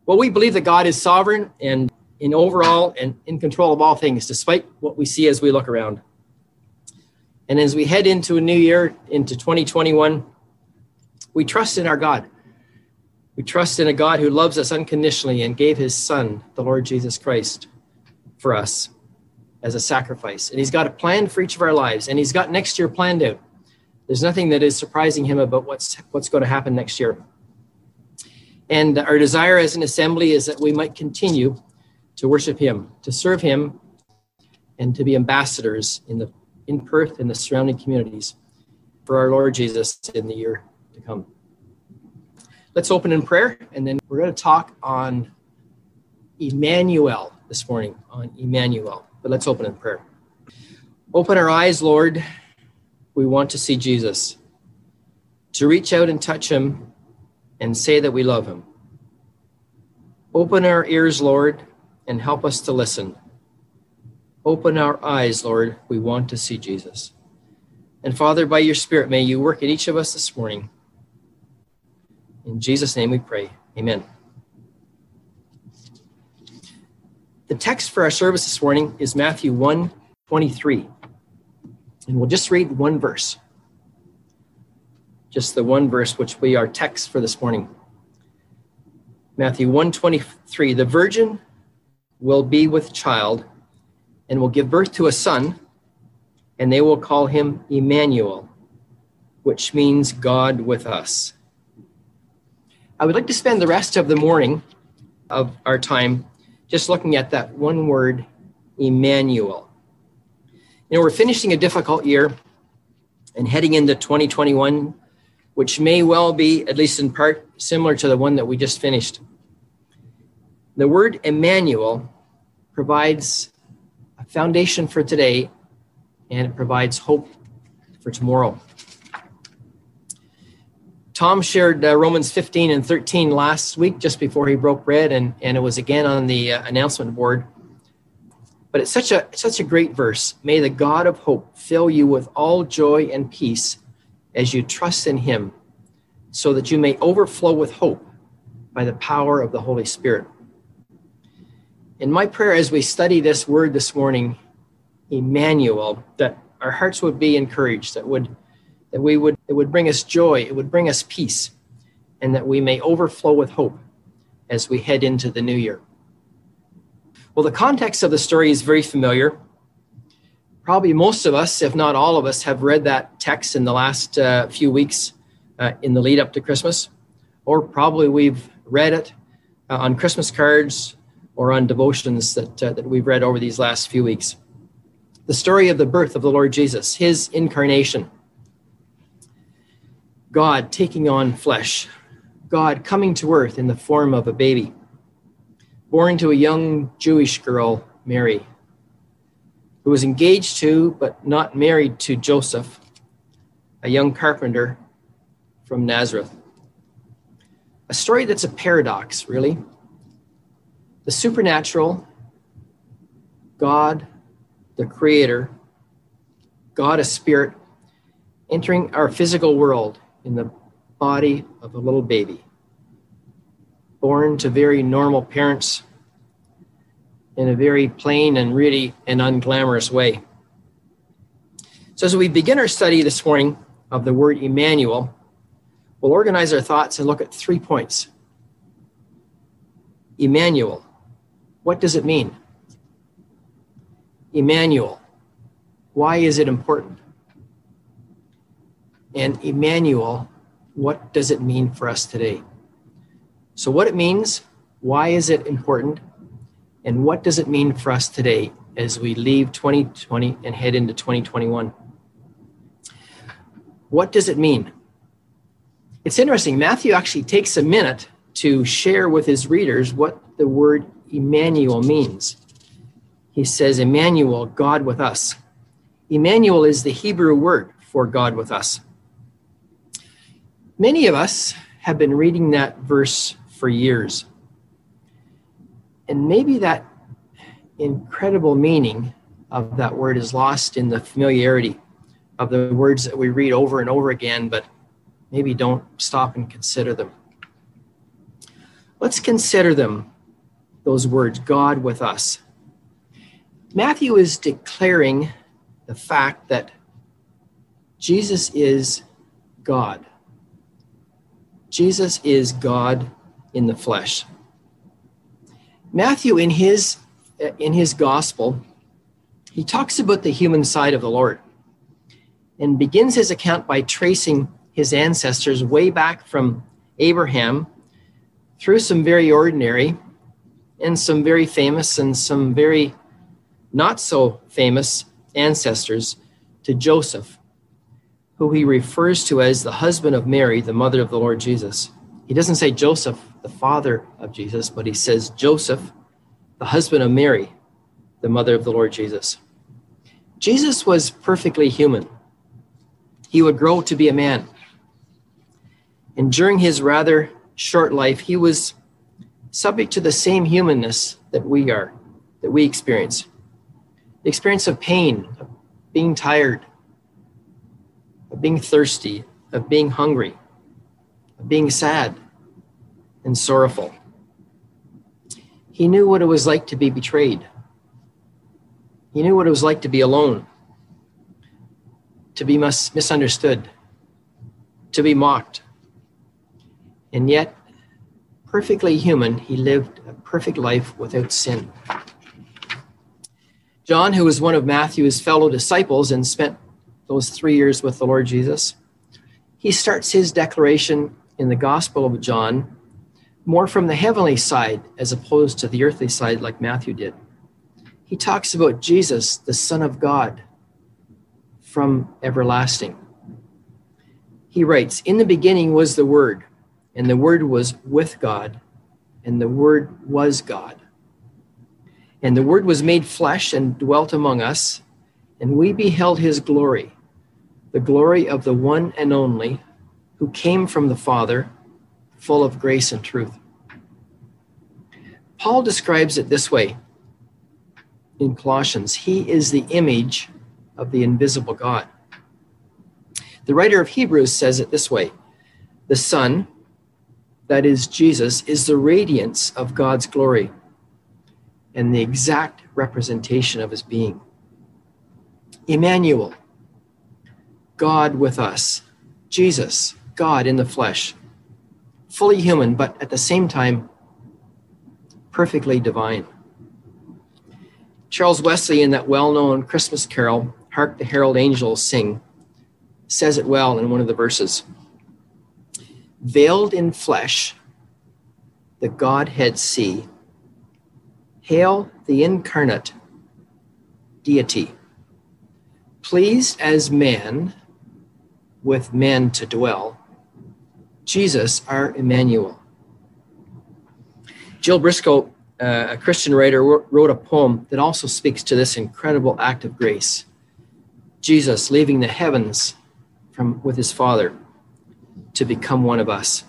Well, we believe that God is sovereign and in overall and in control of all things, despite what we see as we look around. And as we head into a new year, into 2021, we trust in our God. We trust in a God who loves us unconditionally and gave his son, the Lord Jesus Christ, for us as a sacrifice. And he's got a plan for each of our lives, and he's got next year planned out. There's nothing that is surprising him about what's going to happen next year. And our desire as an assembly is that we might continue to worship him, to serve him, and to be ambassadors in Perth and the surrounding communities for our Lord Jesus in the year to come. Let's open in prayer, and then we're going to talk on Emmanuel this morning, on Emmanuel. But let's open in prayer. Open our eyes, Lord. We want to see Jesus, to reach out and touch him and say that we love him. Open our ears, Lord, and help us to listen. Open our eyes, Lord. We want to see Jesus. And Father, by your Spirit, may you work in each of us this morning. In Jesus' name we pray. Amen. The text for our service this morning is Matthew 1:23. And we'll just read one verse. Just the one verse which will be our text for this morning. Matthew 1:23. The virgin will be with child and will give birth to a son, and they will call him Emmanuel, which means God with us. I would like to spend the rest of the morning of our time just looking at that one word, Emmanuel. You know, we're finishing a difficult year and heading into 2021, which may well be, at least in part, similar to the one that we just finished. The word Emmanuel provides a foundation for today, and it provides hope for tomorrow. Tom shared Romans 15 and 13 last week, just before he broke bread, and it was again on the announcement board. But it's such a great verse. May the God of hope fill you with all joy and peace as you trust in him, so that you may overflow with hope by the power of the Holy Spirit. In my prayer as we study this word this morning, Emmanuel, that our hearts would be encouraged, it would bring us joy, it would bring us peace, and that we may overflow with hope as we head into the new year. Well, the context of the story is very familiar. Probably most of us, if not all of us, have read that text in the last few weeks in the lead up to Christmas, or probably we've read it on Christmas cards or on devotions that we've read over these last few weeks. The story of the birth of the Lord Jesus, his incarnation. God taking on flesh, God coming to earth in the form of a baby, born to a young Jewish girl, Mary, who was engaged to, but not married to Joseph, a young carpenter from Nazareth. A story that's a paradox, really. The supernatural, God, the Creator, God, a spirit, entering our physical world in the body of a little baby, born to very normal parents in a very plain and really an unglamorous way. So as we begin our study this morning of the word Emmanuel, we'll organize our thoughts and look at 3 points. Emmanuel, what does it mean? Emmanuel, why is it important? And Emmanuel, what does it mean for us today? So what it means, why is it important, and what does it mean for us today as we leave 2020 and head into 2021? What does it mean? It's interesting. Matthew actually takes a minute to share with his readers what the word Emmanuel means. He says, Emmanuel, God with us. Emmanuel is the Hebrew word for God with us. Many of us have been reading that verse for years. And maybe that incredible meaning of that word is lost in the familiarity of the words that we read over and over again, but maybe don't stop and consider them. Let's consider them, those words, God with us. Matthew is declaring the fact that Jesus is God. Jesus is God in the flesh. Matthew, in his gospel, he talks about the human side of the Lord and begins his account by tracing his ancestors way back from Abraham through some very ordinary and some very famous and some very not so famous ancestors to Joseph, who he refers to as the husband of Mary, the mother of the Lord Jesus. He doesn't say Joseph, the father of Jesus, but he says Joseph, the husband of Mary, the mother of the Lord Jesus. Jesus was perfectly human. He would grow to be a man. And during his rather short life, he was subject to the same humanness that we experience. The experience of pain, of being tired, of being thirsty, of being hungry, of being sad and sorrowful. He knew what it was like to be betrayed. He knew what it was like to be alone, to be misunderstood, to be mocked. And yet, perfectly human, he lived a perfect life without sin. John, who was one of Matthew's fellow disciples and spent those 3 years with the Lord Jesus, he starts his declaration in the Gospel of John more from the heavenly side as opposed to the earthly side like Matthew did. He talks about Jesus, the Son of God, from everlasting. He writes, "In the beginning was the Word, and the Word was with God, and the Word was God. And the Word was made flesh and dwelt among us, and we beheld his glory, the glory of the one and only, who came from the Father, full of grace and truth." Paul describes it this way in Colossians: "He is the image of the invisible God." The writer of Hebrews says it this way: "The Son, that is Jesus, is the radiance of God's glory and the exact representation of his being." Emmanuel, God with us. Jesus, God in the flesh, fully human, but at the same time, perfectly divine. Charles Wesley, in that well-known Christmas carol, "Hark the Herald Angels Sing," says it well in one of the verses. "Veiled in flesh, the Godhead see. Hail the incarnate deity. Pleased as man with men to dwell, Jesus our Emmanuel." Jill Briscoe, a Christian writer, wrote a poem that also speaks to this incredible act of grace. Jesus leaving the heavens with his Father to become one of us.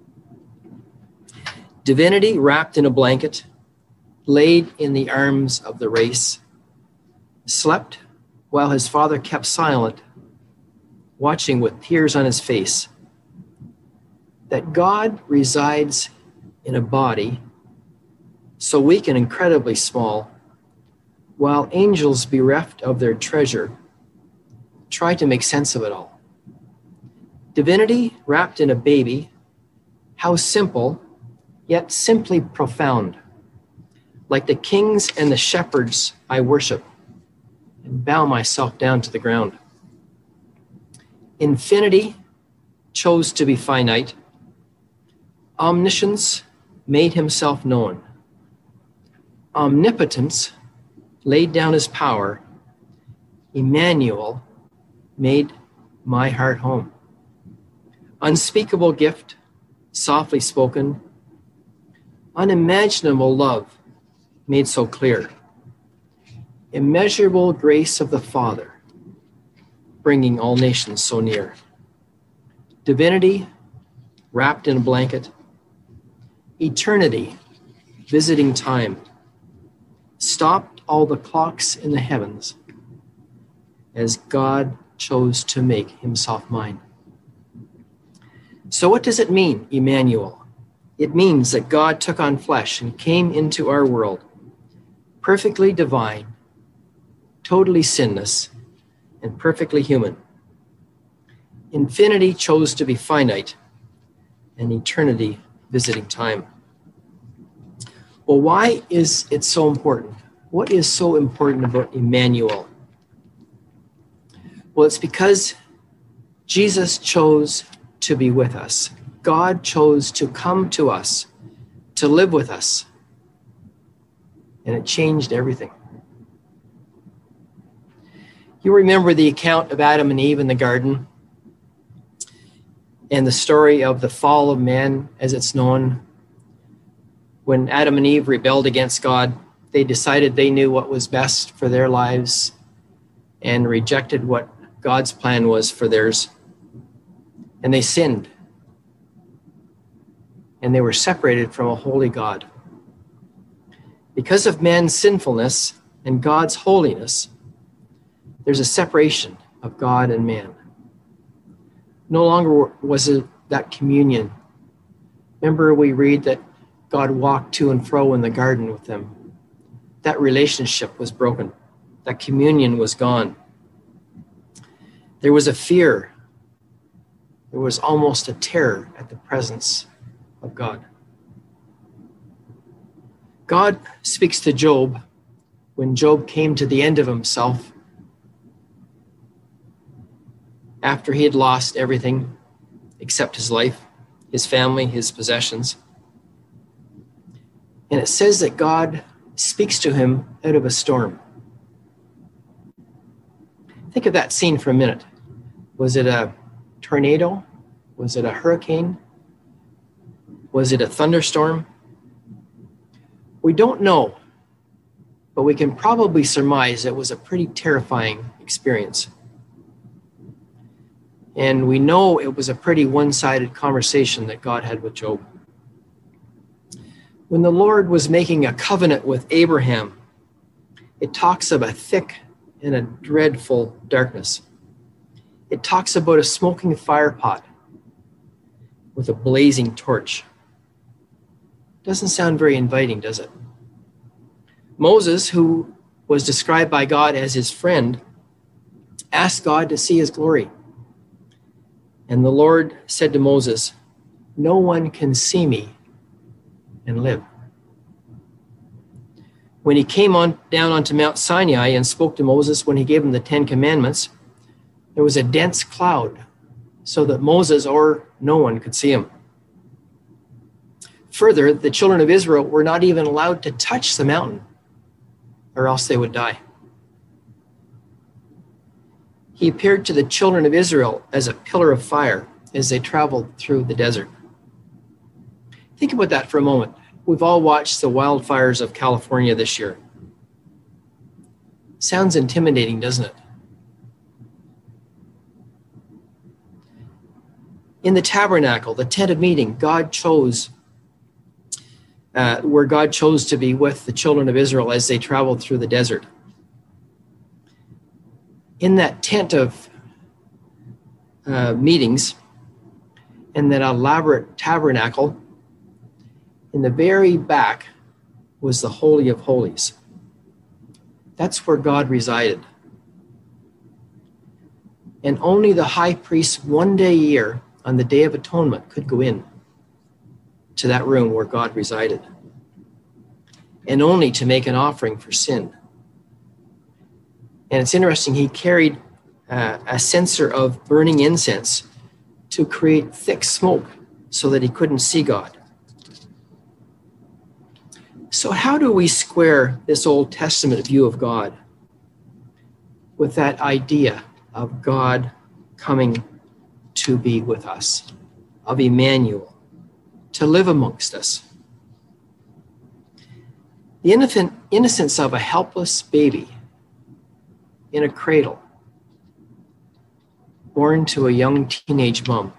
Divinity wrapped in a blanket, laid in the arms of the race, slept while his Father kept silent, watching with tears on his face. That God resides in a body so weak and incredibly small, while angels bereft of their treasure try to make sense of it all. Divinity wrapped in a baby, how simple, yet simply profound. Like the kings and the shepherds I worship and bow myself down to the ground. Infinity chose to be finite. Omniscience made himself known. Omnipotence laid down his power. Emmanuel made my heart home. Unspeakable gift, softly spoken. Unimaginable love made so clear. Immeasurable grace of the Father, bringing all nations so near. Divinity wrapped in a blanket. Eternity visiting time. Stopped all the clocks in the heavens as God chose to make himself mine. So what does it mean, Emmanuel? It means that God took on flesh and came into our world, perfectly divine, totally sinless, and perfectly human. Infinity chose to be finite, and eternity visiting time. Well, why is it so important? What is so important about Emmanuel? Well, it's because Jesus chose to be with us. God chose to come to us, to live with us. And it changed everything. You remember the account of Adam and Eve in the garden and the story of the fall of man as it's known. When Adam and Eve rebelled against God, they decided they knew what was best for their lives and rejected what God's plan was for theirs. And they sinned. And they were separated from a holy God. Because of man's sinfulness and God's holiness, there's a separation of God and man. No longer was it that communion. Remember, we read that God walked to and fro in the garden with them. That relationship was broken. That communion was gone. There was a fear. There was almost a terror at the presence of God. God speaks to Job when Job came to the end of himself after he had lost everything except his life, his family, his possessions. And it says that God speaks to him out of a storm. Think of that scene for a minute. Was it a tornado? Was it a hurricane? Was it a thunderstorm? We don't know, but we can probably surmise it was a pretty terrifying experience. And we know it was a pretty one-sided conversation that God had with Job. When the Lord was making a covenant with Abraham, it talks of a thick and a dreadful darkness. It talks about a smoking fire pot with a blazing torch. Doesn't sound very inviting, does it? Moses, who was described by God as his friend, asked God to see his glory. And the Lord said to Moses, "No one can see me and live." When he came down onto Mount Sinai and spoke to Moses when he gave him the 10 Commandments, there was a dense cloud so that Moses or no one could see him. Further, the children of Israel were not even allowed to touch the mountain, or else they would die. He appeared to the children of Israel as a pillar of fire as they traveled through the desert. Think about that for a moment. We've all watched the wildfires of California this year. Sounds intimidating, doesn't it? In the tabernacle, the tent of meeting, where God chose to be with the children of Israel as they traveled through the desert. In that tent of meetings, in that elaborate tabernacle, in the very back was the Holy of Holies. That's where God resided. And only the high priest one day a year on the Day of Atonement could go in to that room where God resided, and only to make an offering for sin. And it's interesting, he carried a censer of burning incense to create thick smoke so that he couldn't see God. So how do we square this Old Testament view of God with that idea of God coming to be with us, of Emmanuel, to live amongst us? The innocence of a helpless baby in a cradle, born to a young teenage mom,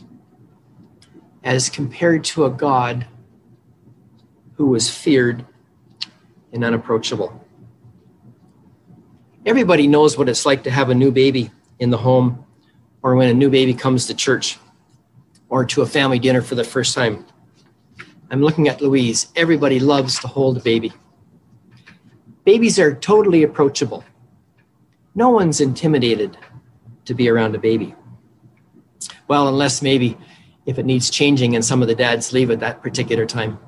as compared to a God who was feared and unapproachable. Everybody knows what it's like to have a new baby in the home, or when a new baby comes to church or to a family dinner for the first time. I'm looking at Louise. Everybody loves to hold a baby. Babies are totally approachable. No one's intimidated to be around a baby. Well, unless maybe if it needs changing and some of the dads leave at that particular time.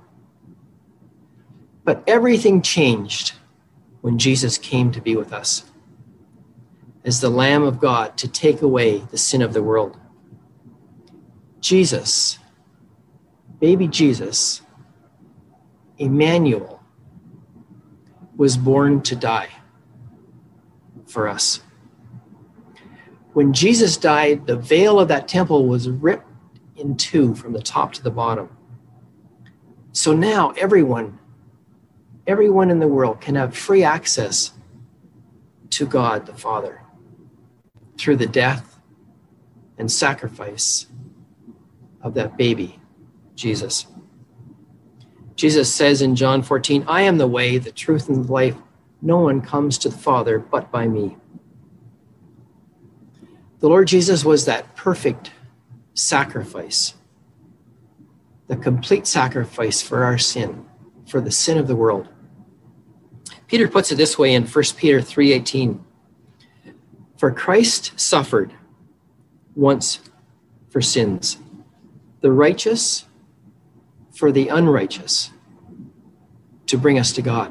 But everything changed when Jesus came to be with us as the Lamb of God to take away the sin of the world. Jesus, baby Jesus, Emmanuel, was born to die for us. When Jesus died, the veil of that temple was ripped in two from the top to the bottom. So now everyone in the world can have free access to God the Father through the death and sacrifice of that baby, Jesus. Jesus says in John 14, I am the way, the truth, and the life. No one comes to the Father but by me. The Lord Jesus was that perfect sacrifice, the complete sacrifice for our sin, for the sin of the world. Peter puts it this way in 1 Peter 3:18. For Christ suffered once for sins, the righteous for the unrighteous, to bring us to God.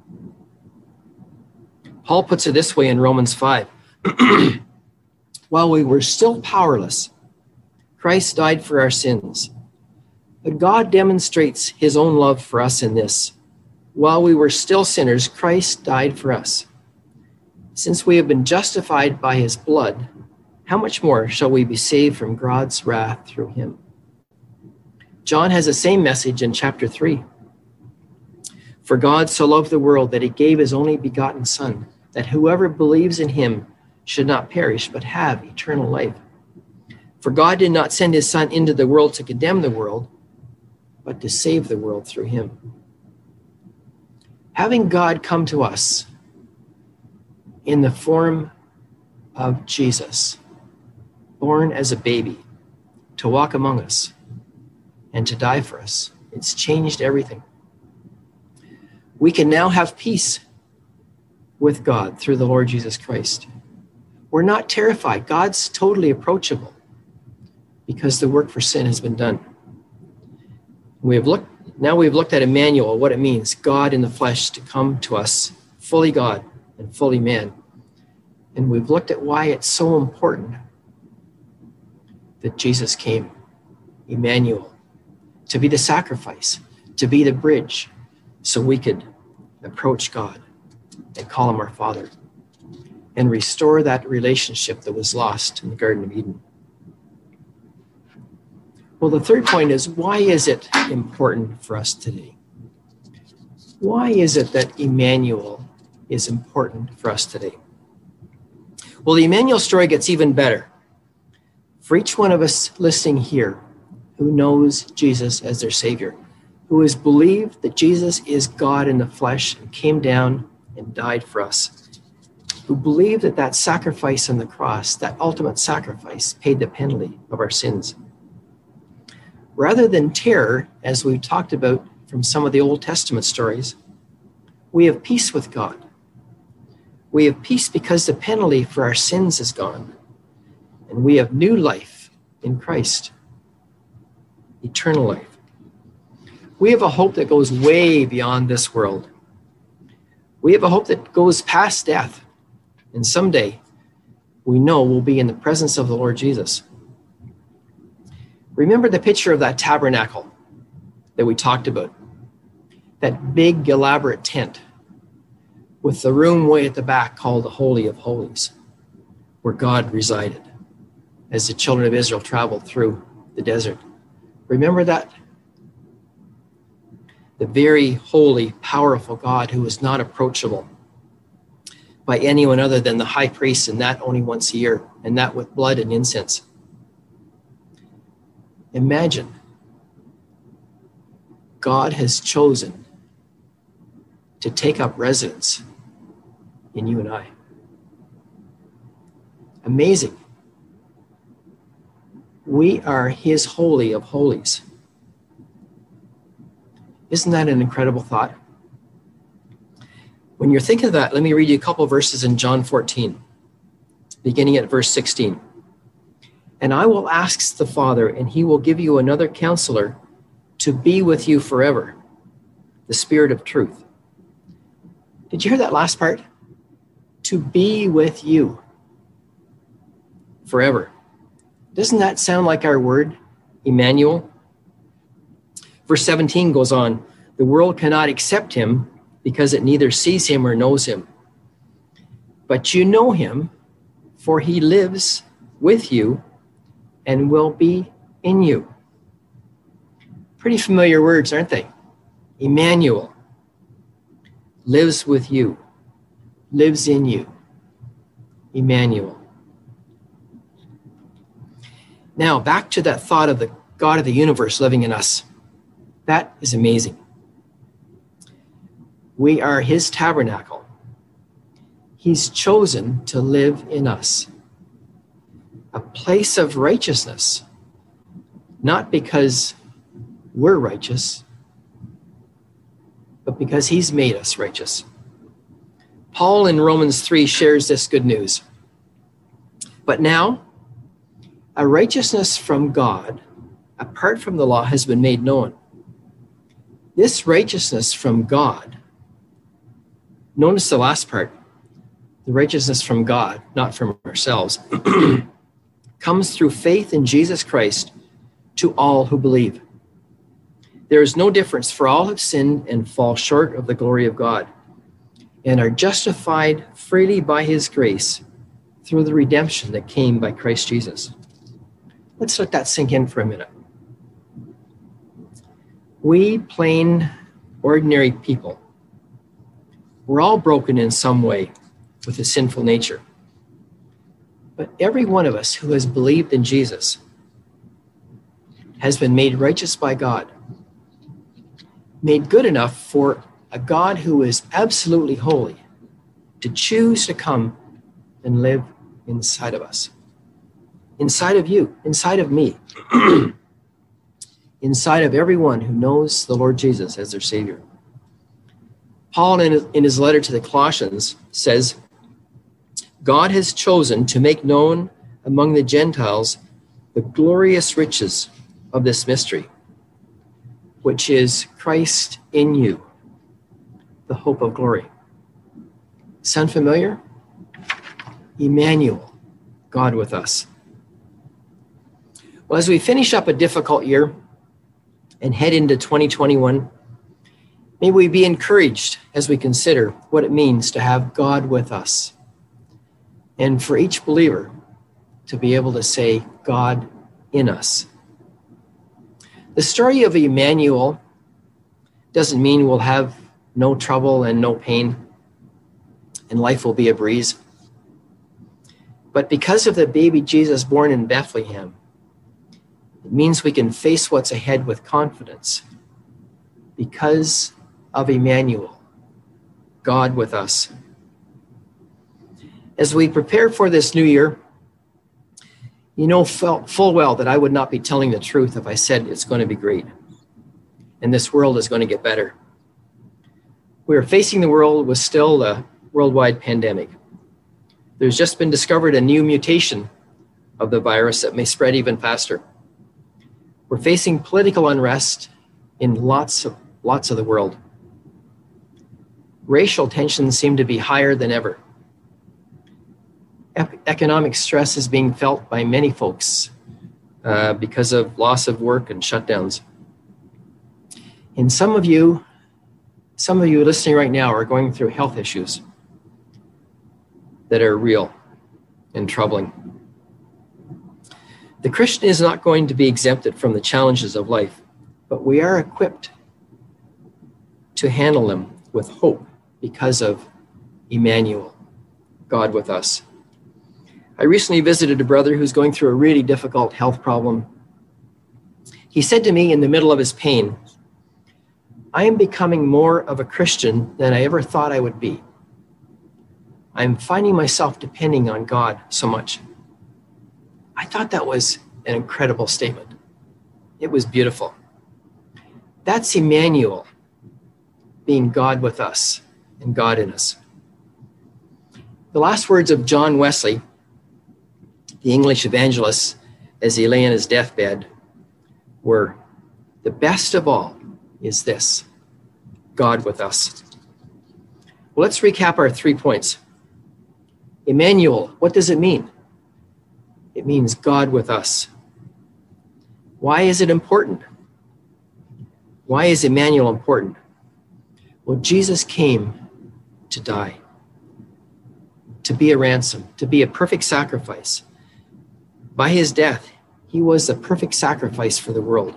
Paul puts it this way in Romans 5. While we were still powerless, Christ died for our sins. But God demonstrates his own love for us in this. While we were still sinners, Christ died for us. Since we have been justified by his blood, how much more shall we be saved from God's wrath through him? John has the same message in chapter 3. For God so loved the world that he gave his only begotten Son, that whoever believes in him should not perish, but have eternal life. For God did not send his Son into the world to condemn the world, but to save the world through him. Having God come to us in the form of Jesus, born as a baby, to walk among us and to die for us, it's changed everything. We can now have peace with God through the Lord Jesus Christ. We're not terrified. God's totally approachable because the work for sin has been done. We've looked at Emmanuel, what it means, God in the flesh, to come to us, fully God and fully man. And we've looked at why it's so important that Jesus came, Emmanuel, to be the sacrifice, to be the bridge, so we could approach God and call him our Father and restore that relationship that was lost in the Garden of Eden. Well, the third point is, why is it important for us today? Why is it that Emmanuel is important for us today? Well, the Emmanuel story gets even better. For each one of us listening here who knows Jesus as their Savior, who has believed that Jesus is God in the flesh and came down and died for us, who believe that that sacrifice on the cross, that ultimate sacrifice, paid the penalty of our sins. Rather than terror, as we talked about from some of the Old Testament stories, we have peace with God. We have peace because the penalty for our sins is gone, and we have new life in Christ, eternal life. We have a hope that goes way beyond this world. We have a hope that goes past death, and someday we know we'll be in the presence of the Lord Jesus. Remember the picture of that tabernacle that we talked about, that big elaborate tent with the room way at the back called the Holy of Holies, where God resided as the children of Israel traveled through the desert. Remember that? The very holy, powerful God who is not approachable by anyone other than the high priest, and that only once a year, and that with blood and incense. Imagine God has chosen to take up residence in you and I. Amazing. We are his Holy of Holies. Isn't that an incredible thought? When you're thinking of that, let me read you a couple of verses in John 14, beginning at verse 16. And I will ask the Father, and he will give you another counselor to be with you forever, the Spirit of truth. Did you hear that last part? To be with you forever. Doesn't that sound like our word, Emmanuel? Verse 17 goes on, the world cannot accept him because it neither sees him or knows him. But you know him, for he lives with you and will be in you. Pretty familiar words, aren't they? Emmanuel lives with you, lives in you. Emmanuel. Now, back to that thought of the God of the universe living in us. That is amazing. We are his tabernacle. He's chosen to live in us. A place of righteousness, not because we're righteous, but because he's made us righteous. Paul in Romans 3 shares this good news. But now, a righteousness from God, apart from the law, has been made known. This righteousness from God, notice the last part, the righteousness from God, not from ourselves, comes through faith in Jesus Christ to all who believe. There is no difference, for all have sinned and fall short of the glory of God, and are justified freely by his grace through the redemption that came by Christ Jesus. Let's let that sink in for a minute. We plain, ordinary people, we're all broken in some way with a sinful nature. But every one of us who has believed in Jesus has been made righteous by God, made good enough for a God who is absolutely holy to choose to come and live inside of us, inside of you, inside of me, inside of everyone who knows the Lord Jesus as their Savior. Paul, in his letter to the Colossians, says, God has chosen to make known among the Gentiles the glorious riches of this mystery, which is Christ in you, the hope of glory. Sound familiar? Emmanuel, God with us. Well, as we finish up a difficult year and head into 2021, may we be encouraged as we consider what it means to have God with us. And for each believer to be able to say, God in us. The story of Emmanuel doesn't mean we'll have no trouble and no pain, and life will be a breeze. But because of the baby Jesus born in Bethlehem, it means we can face what's ahead with confidence because of Emmanuel, God with us. As we prepare for this new year, you know full well that I would not be telling the truth if I said it's going to be great and this world is going to get better. We are facing the world with still a worldwide pandemic. There's just been discovered a new mutation of the virus that may spread even faster. We're facing political unrest in lots of the world. Racial tensions seem to be higher than ever. Economic stress is being felt by many folks because of loss of work and shutdowns. And some of you listening right now are going through health issues that are real and troubling. The Christian is not going to be exempted from the challenges of life, but we are equipped to handle them with hope because of Emmanuel, God with us. I recently visited a brother who's going through a really difficult health problem. He said to me in the middle of his pain, I am becoming more of a Christian than I ever thought I would be. I'm finding myself depending on God so much. I thought that was an incredible statement. It was beautiful. That's Emmanuel, being God with us and God in us. The last words of John Wesley, the English evangelist, as he lay on his deathbed, were, "The best of all is this, God with us." Well, let's recap our 3 points. Emmanuel, what does it mean? It means God with us. Why is it important? Why is Emmanuel important? Well, Jesus came to die, to be a ransom, to be a perfect sacrifice. By his death, he was the perfect sacrifice for the world.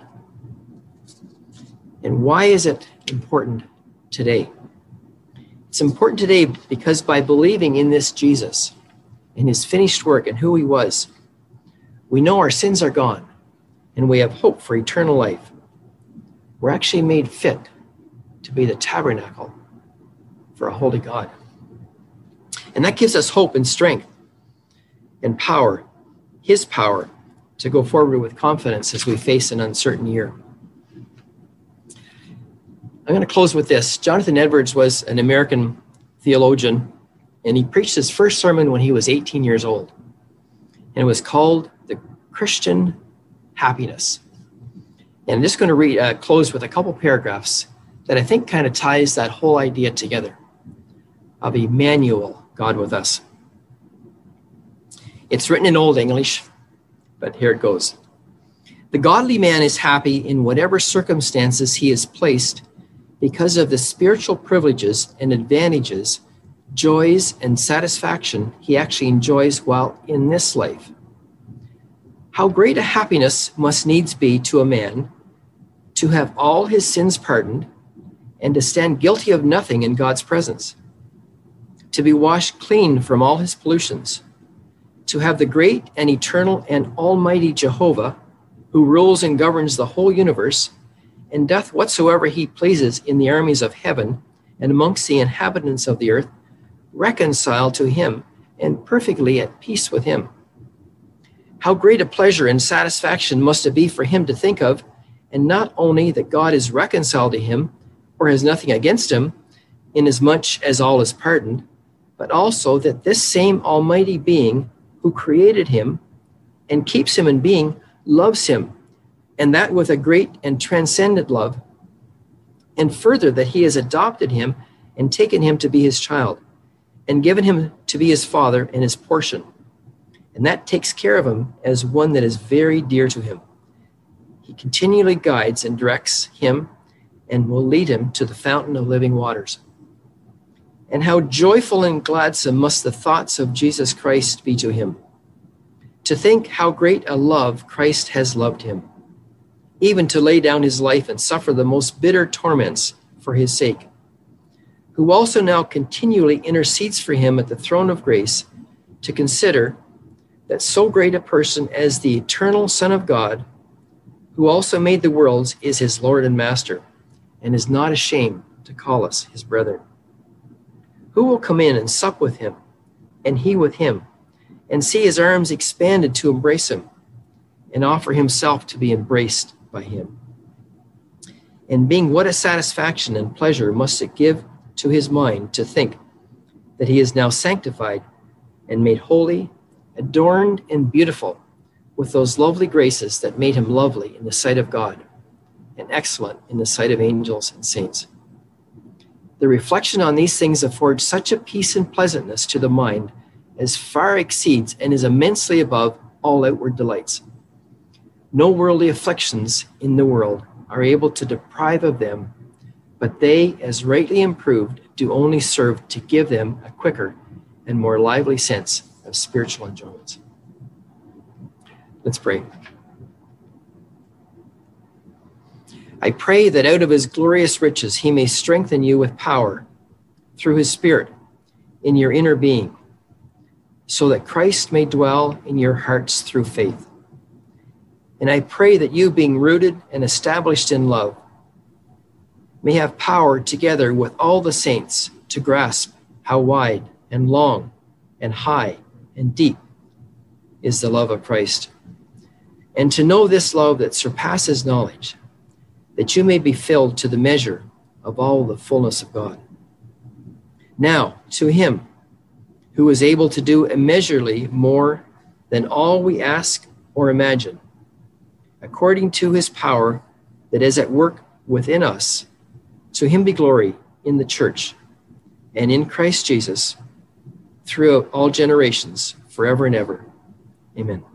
And why is it important today? It's important today because by believing in this Jesus and his finished work and who he was, we know our sins are gone and we have hope for eternal life. We're actually made fit to be the tabernacle for a holy God. And that gives us hope and strength and power, his power, to go forward with confidence as we face an uncertain year. I'm going to close with this. Jonathan Edwards was an American theologian, and he preached his first sermon when he was 18 years old. And it was called The Christian Happiness. And I'm just going to close with a couple paragraphs that I think kind of ties that whole idea together of Emmanuel, God with us. It's written in Old English, but here it goes. The godly man is happy in whatever circumstances he is placed because of the spiritual privileges and advantages, joys and satisfaction he actually enjoys while in this life. How great a happiness must needs be to a man to have all his sins pardoned and to stand guilty of nothing in God's presence, to be washed clean from all his pollutions, to have the great and eternal and almighty Jehovah, who rules and governs the whole universe, and doth whatsoever he pleases in the armies of heaven and amongst the inhabitants of the earth, reconciled to him and perfectly at peace with him. How great a pleasure and satisfaction must it be for him to think of, and not only that God is reconciled to him, or has nothing against him, inasmuch as all is pardoned, but also that this same almighty being who created him and keeps him in being loves him, and that with a great and transcendent love, and further that he has adopted him and taken him to be his child, and given him to be his father and his portion, and that takes care of him as one that is very dear to him. He continually guides and directs him and will lead him to the fountain of living waters. And how joyful and gladsome must the thoughts of Jesus Christ be to him, to think how great a love Christ has loved him, even to lay down his life and suffer the most bitter torments for his sake, who also now continually intercedes for him at the throne of grace, to consider that so great a person as the eternal Son of God, who also made the worlds, is his Lord and Master, and is not ashamed to call us his brethren. Who will come in and sup with him, and he with him, and see his arms expanded to embrace him, and offer himself to be embraced by him? And being what a satisfaction and pleasure must it give to his mind to think that he is now sanctified and made holy, adorned and beautiful with those lovely graces that made him lovely in the sight of God and excellent in the sight of angels and saints. The reflection on these things affords such a peace and pleasantness to the mind as far exceeds and is immensely above all outward delights. No worldly afflictions in the world are able to deprive of them, but they, as rightly improved, do only serve to give them a quicker and more lively sense of spiritual enjoyments. Let's pray. I pray that out of his glorious riches he may strengthen you with power through his Spirit in your inner being, so that Christ may dwell in your hearts through faith. And I pray that you, being rooted and established in love, may have power together with all the saints to grasp how wide and long and high and deep is the love of Christ, and to know this love that surpasses knowledge, that you may be filled to the measure of all the fullness of God. Now, to him who is able to do immeasurably more than all we ask or imagine, according to his power that is at work within us, to him be glory in the church and in Christ Jesus throughout all generations, forever and ever. Amen.